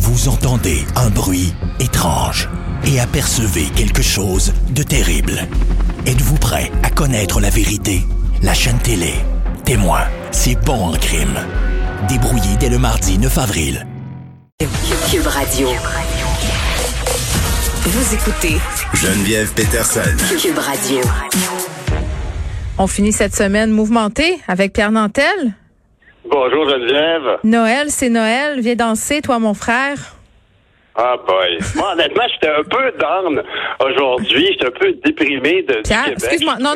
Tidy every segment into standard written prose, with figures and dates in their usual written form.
Vous entendez un bruit étrange et apercevez quelque chose de terrible. Êtes-vous prêt à connaître la vérité? La chaîne télé Témoin, c'est bon en crime. Débrouillé dès le mardi 9 avril. Cube Radio. Vous écoutez Geneviève Peterson. Cube Radio. On finit cette semaine mouvementée avec Pierre Nantel. Bonjour Geneviève. Noël, c'est Noël. Viens danser, toi, mon frère. Ah boy. Moi, honnêtement, j'étais un peu down aujourd'hui. J'étais un peu déprimé de Pierre, du Québec. excuse-moi. Non.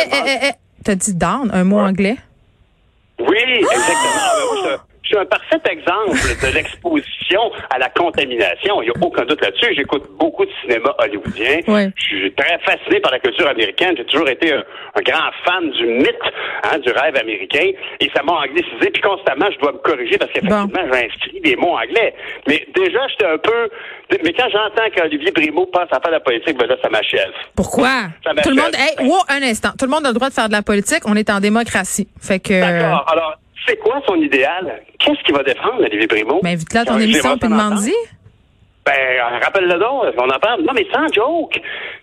T'as dit down, un mot anglais? Oui, exactement. Moi, je suis un parfait exemple de l'exposition à la contamination. Il n'y a aucun doute là-dessus. J'écoute beaucoup de cinéma hollywoodien. Ouais. Je suis très fasciné par la culture américaine. J'ai toujours été un grand fan du mythe, du rêve américain. Et ça m'a anglicisé. Puis constamment, je dois me corriger parce qu'effectivement, j'ai inscrit des mots anglais. Mais déjà, j'étais un peu... Mais quand j'entends qu'Olivier Primo passe à faire de la politique, ben là, ça m'achève. Pourquoi? Ça m'achève. Tout le monde... un instant. Tout le monde a le droit de faire de la politique. On est en démocratie. Fait que... D'accord. Alors, c'est quoi son idéal? Qu'est-ce qu'il va défendre, Olivier Primo? Ben, invite-le à ton émission puis demande-y. Rappelle-le donc, on en parle. Non, mais sans joke.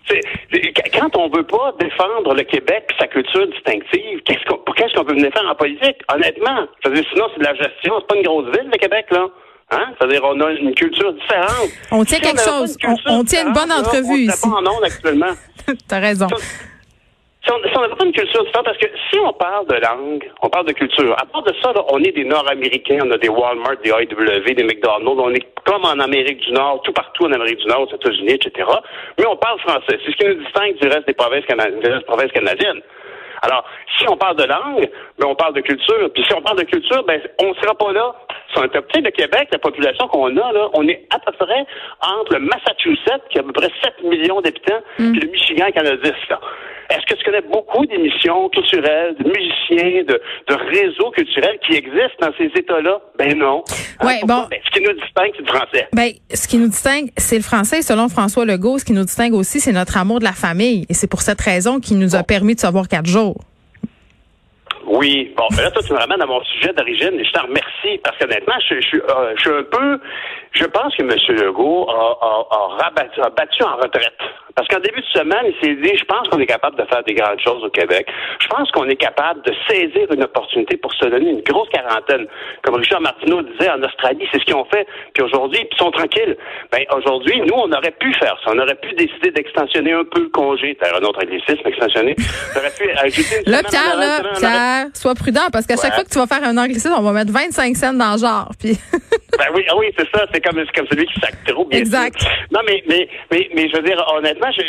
Quand on veut pas défendre le Québec et sa culture distinctive, qu'est-ce qu'on peut venir faire en politique? Honnêtement. Sinon, c'est de la gestion. C'est pas une grosse ville, le Québec, là. Hein? C'est-à-dire, on a une culture différente. On tient quelque chose. On tient une bonne entrevue ici. On n'est pas en onde actuellement. T'as raison. Si on n'a pas une culture différente, parce que si on parle de langue, on parle de culture. À part de ça, là, on est des Nord-Américains, on a des Walmart, des AEW, des McDonald's, on est comme en Amérique du Nord, tout partout en Amérique du Nord, aux États-Unis, etc. Mais on parle français. C'est ce qui nous distingue du reste des provinces canadiennes. Alors, si on parle de langue, on parle de culture. Puis si on parle de culture, on ne sera pas là. Si on est petit, le Québec, la population qu'on a, là, on est à peu près entre le Massachusetts, qui a à peu près 7 millions d'habitants, puis le Michigan, qui en a 10, là. Est-ce que tu connais beaucoup d'émissions culturelles, de musiciens, de réseaux culturels qui existent dans ces États-là? Ben non. Ouais, bon. Ce qui nous distingue, c'est le français. Ce qui nous distingue, c'est le français. Selon François Legault, ce qui nous distingue aussi, c'est notre amour de la famille. Et c'est pour cette raison qu'il nous a permis de savoir 4 jours. Oui. Bon, là, toi, tu me ramènes à mon sujet d'origine et je t'en remercie parce qu'honnêtement, je suis un peu... Je pense que M. Legault a battu en retraite. Parce qu'en début de semaine, il s'est dit, je pense qu'on est capable de faire des grandes choses au Québec. Je pense qu'on est capable de saisir une opportunité pour se donner une grosse quarantaine. Comme Richard Martineau disait, en Australie, c'est ce qu'ils ont fait. Puis aujourd'hui, ils sont tranquilles. Aujourd'hui, nous, on aurait pu faire ça. On aurait pu décider d'extensionner un peu le congé. T'as un autre anglicisme, extensionner. On aurait pu ajouter une semaine. Pierre, sois prudent, parce qu'à chaque fois que tu vas faire un anglicisme, on va mettre 25 cents dans le genre. Puis... oui, c'est ça. C'est comme celui qui sac trop, bien exact. sûr. Non, mais je veux dire, honnêtement, je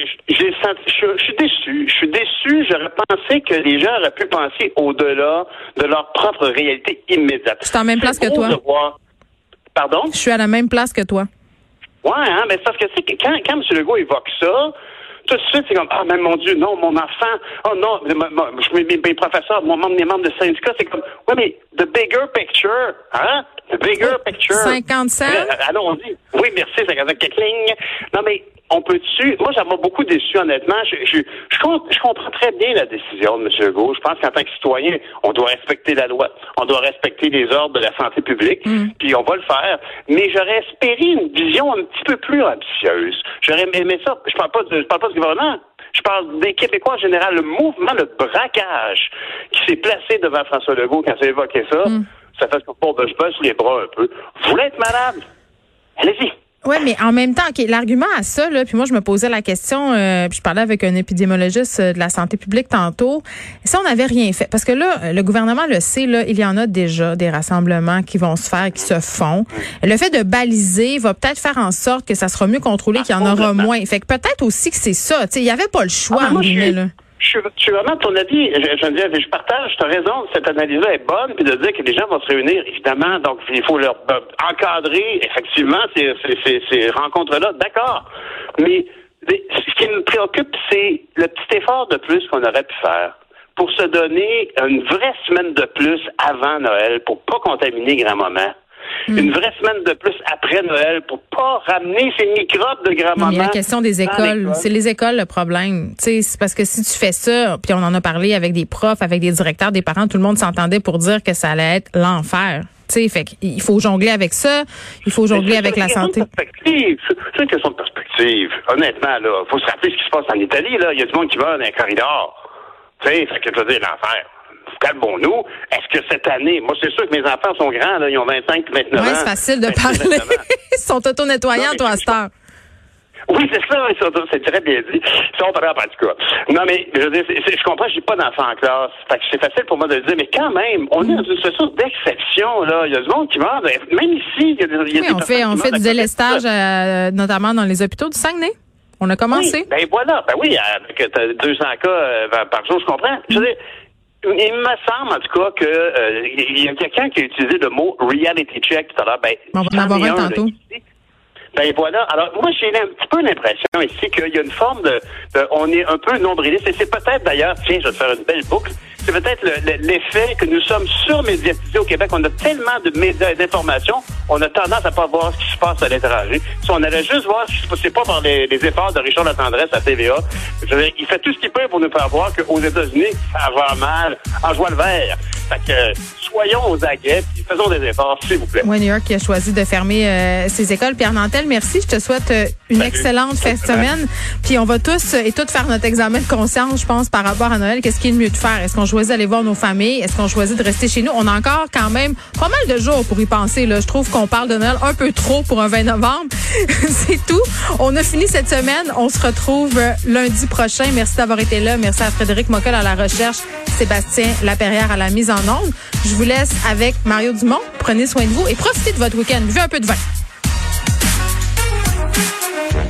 suis déçu. Je suis déçu. J'aurais pensé que les gens auraient pu penser au-delà de leur propre réalité immédiate. Je suis en même place que toi. Pardon? Je suis à la même place que toi. Ouais, mais c'est parce que quand M. Legault évoque ça, tout de suite, c'est comme, mais mon Dieu, non, mon enfant, oh non, mes professeurs, mes membres de syndicat, c'est comme, ouais, mais the bigger picture, hein? The bigger picture. 50 cents? Allons-y. Oui, merci, 50 cents, quelques. Non, mais on peut-tu... Moi, ça m'a beaucoup déçu, honnêtement. Je comprends très bien la décision de M. Legault. Je pense qu'en tant que citoyen, on doit respecter la loi. On doit respecter les ordres de la santé publique. Puis on va le faire. Mais j'aurais espéré une vision un petit peu plus ambitieuse. J'aurais aimé ça. Je parle pas du gouvernement. Je parle des Québécois en général. Le mouvement, le braquage qui s'est placé devant François Legault quand il a évoqué ça, ça fait qu'on je baisse les bras un peu. Vous voulez être malade? Allez-y. Oui, mais en même temps, l'argument à ça, là, puis moi, je me posais la question, puis je parlais avec un épidémiologiste de la santé publique tantôt, si on n'avait rien fait, parce que là, le gouvernement le sait, là, il y en a déjà des rassemblements qui vont se faire, qui se font. Le fait de baliser va peut-être faire en sorte que ça sera mieux contrôlé, qu'il y en aura moins. Fait que peut-être aussi que c'est ça, tu sais, il n'y avait pas le choix, en guillemets, là. Je suis vraiment de ton avis. Je partage, tu as raison, cette analyse-là est bonne, puis de dire que les gens vont se réunir, évidemment, donc il faut leur encadrer, effectivement, ces rencontres-là, d'accord. Mais ce qui me préoccupe, c'est le petit effort de plus qu'on aurait pu faire pour se donner une vraie semaine de plus avant Noël, pour pas contaminer grand-maman. Une vraie semaine de plus après Noël pour pas ramener ces microbes de grand-maman. Mais la question des écoles, c'est les écoles le problème. Tu sais, c'est parce que si tu fais ça, puis on en a parlé avec des profs, avec des directeurs, des parents, tout le monde s'entendait pour dire que ça allait être l'enfer. Tu sais, fait qu'il faut jongler avec ça, il faut jongler avec la santé. C'est une question de perspective. Honnêtement, là, faut se rappeler ce qui se passe en Italie, là. Il y a du monde qui meurt dans les corridors. Tu sais, fait que je veux dire, l'enfer. Calmons-nous. Est-ce que cette année, moi, c'est sûr que mes enfants sont grands, là, ils ont 25 et 29 ans. Oui, c'est facile de parler. Ils sont auto-nettoyants, toi, à cette heure. Oui, c'est ça, c'est très bien dit. Ça, on parle en tout cas. Non, mais, je veux dire, je comprends, j'ai pas d'enfants en classe. Fait que c'est facile pour moi de le dire, mais quand même, on est dans une situation d'exception, là. Il y a du monde qui meurt, même ici, il y a des on fait du délestage, notamment dans les hôpitaux du Saguenay. On a commencé. Oui, ben voilà, oui, avec 200 cas par jour, je comprends. Je veux dire, il me semble, en tout cas, que il y a quelqu'un qui a utilisé le mot reality check tout à l'heure. Ben, on va en avoir un tantôt. Ben voilà. Alors, moi, j'ai un petit peu l'impression ici qu'il y a une forme de on est un peu nombriliste. Et c'est peut-être d'ailleurs, tiens, je vais te faire une belle boucle. C'est peut-être l'effet que nous sommes surmédiatisés au Québec. On a tellement de médias et d'informations, on a tendance à pas voir ce qui se passe à l'étranger. Si on allait juste voir ce qui se passe, c'est pas par les efforts de Richard Latendresse à TVA. Je veux dire, il fait tout ce qu'il peut pour nous faire voir qu'aux États-Unis, ça va mal en joie le vert. Fait que soyons aux aguets et faisons des efforts, s'il vous plaît. Oui, New York qui a choisi de fermer ses écoles. Pierre Nantel, merci. Je te souhaite une excellente fin de semaine. Puis on va tous et toutes faire notre examen de conscience, je pense, par rapport à Noël. Qu'est-ce qui est le mieux de faire? Est-ce qu'on choisit d'aller voir nos familles? Est-ce qu'on choisit de rester chez nous? On a encore quand même pas mal de jours pour y penser. Là. Je trouve qu'on parle de Noël un peu trop pour un 20 novembre. C'est tout. On a fini cette semaine. On se retrouve lundi prochain. Merci d'avoir été là. Merci à Frédéric Mockel à la recherche, Sébastien Laperrière à la mise en onde. Je vous laisse avec Mario Dumont. Prenez soin de vous et profitez de votre week-end. Buvez un peu de vin.